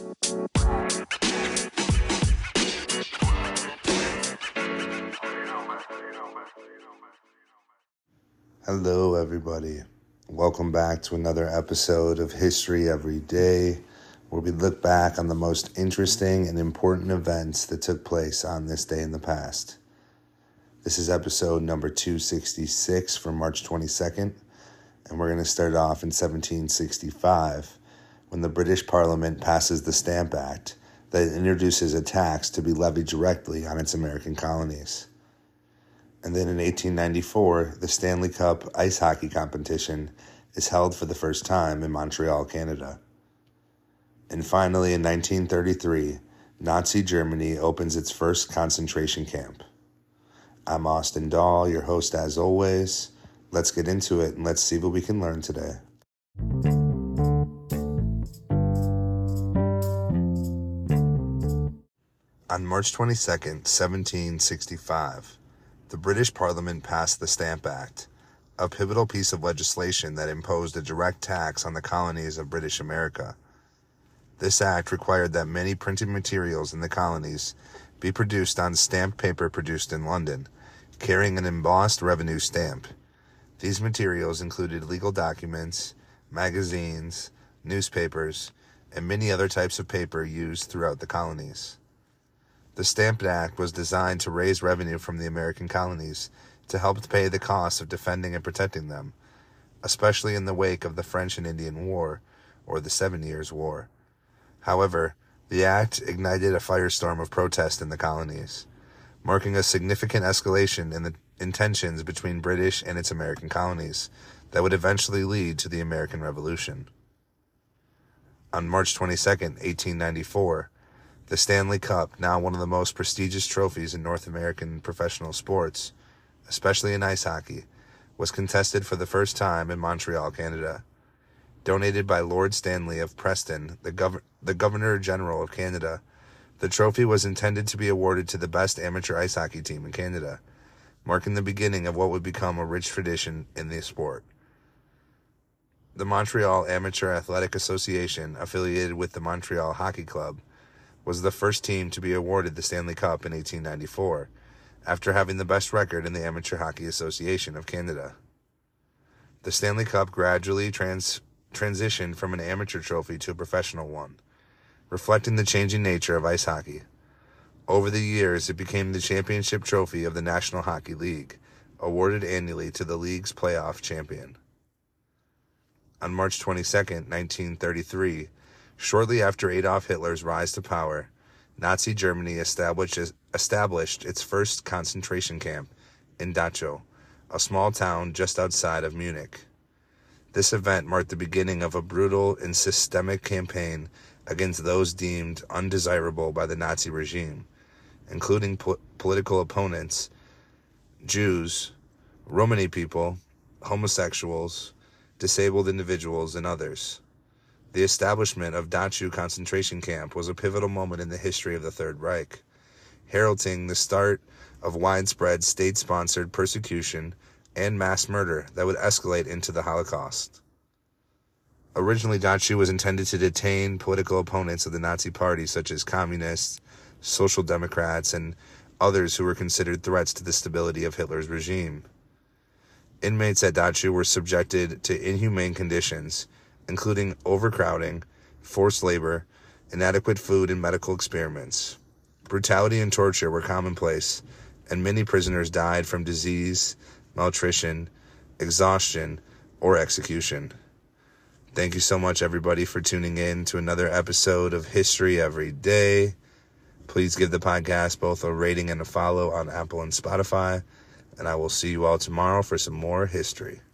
Hello, everybody. Welcome back to another episode of History Every Day, where we look back on the most interesting and important events that took place on this day in the past. This is episode number 266 from March 22nd, and we're going to start off in 1765, when the British Parliament passes the Stamp Act that introduces a tax to be levied directly on its American colonies. And then in 1894, the Stanley Cup ice hockey competition is held for the first time in Montreal, Canada. And finally, in 1933, Nazi Germany opens its first concentration camp. I'm Austin Dahl, your host as always. Let's get into it and let's see what we can learn today. On March 22nd, 1765, the British Parliament passed the Stamp Act, a pivotal piece of legislation that imposed a direct tax on the colonies of British America. This act required that many printed materials in the colonies be produced on stamped paper produced in London, carrying an embossed revenue stamp. These materials included legal documents, magazines, newspapers, and many other types of paper used throughout the colonies. The Stamp Act was designed to raise revenue from the American colonies to help pay the costs of defending and protecting them, especially in the wake of the French and Indian War, or the 7 Years' War. However, the act ignited a firestorm of protest in the colonies, marking a significant escalation in the tensions between British and its American colonies that would eventually lead to the American Revolution. On March 22, 1894, the Stanley Cup, now one of the most prestigious trophies in North American professional sports, especially in ice hockey, was contested for the first time in Montreal, Canada. Donated by Lord Stanley of Preston, the Governor-General of Canada, the trophy was intended to be awarded to the best amateur ice hockey team in Canada, marking the beginning of what would become a rich tradition in the sport. The Montreal Amateur Athletic Association, affiliated with the Montreal Hockey Club, was the first team to be awarded the Stanley Cup in 1894, after having the best record in the Amateur Hockey Association of Canada. The Stanley Cup gradually transitioned from an amateur trophy to a professional one, reflecting the changing nature of ice hockey. Over the years, it became the championship trophy of the National Hockey League, awarded annually to the league's playoff champion. On March 22, 1933, shortly after Adolf Hitler's rise to power, Nazi Germany established its first concentration camp in Dachau, a small town just outside of Munich. This event marked the beginning of a brutal and systemic campaign against those deemed undesirable by the Nazi regime, including political opponents, Jews, Romani people, homosexuals, disabled individuals, and others. The establishment of Dachau concentration camp was a pivotal moment in the history of the Third Reich, heralding the start of widespread state-sponsored persecution and mass murder that would escalate into the Holocaust. Originally, Dachau was intended to detain political opponents of the Nazi Party, such as communists, social democrats, and others who were considered threats to the stability of Hitler's regime. Inmates at Dachau were subjected to inhumane conditions, including overcrowding, forced labor, inadequate food, and medical experiments. Brutality and torture were commonplace, and many prisoners died from disease, malnutrition, exhaustion, or execution. Thank you so much, everybody, for tuning in to another episode of History Every Day. Please give the podcast both a rating and a follow on Apple and Spotify, and I will see you all tomorrow for some more history.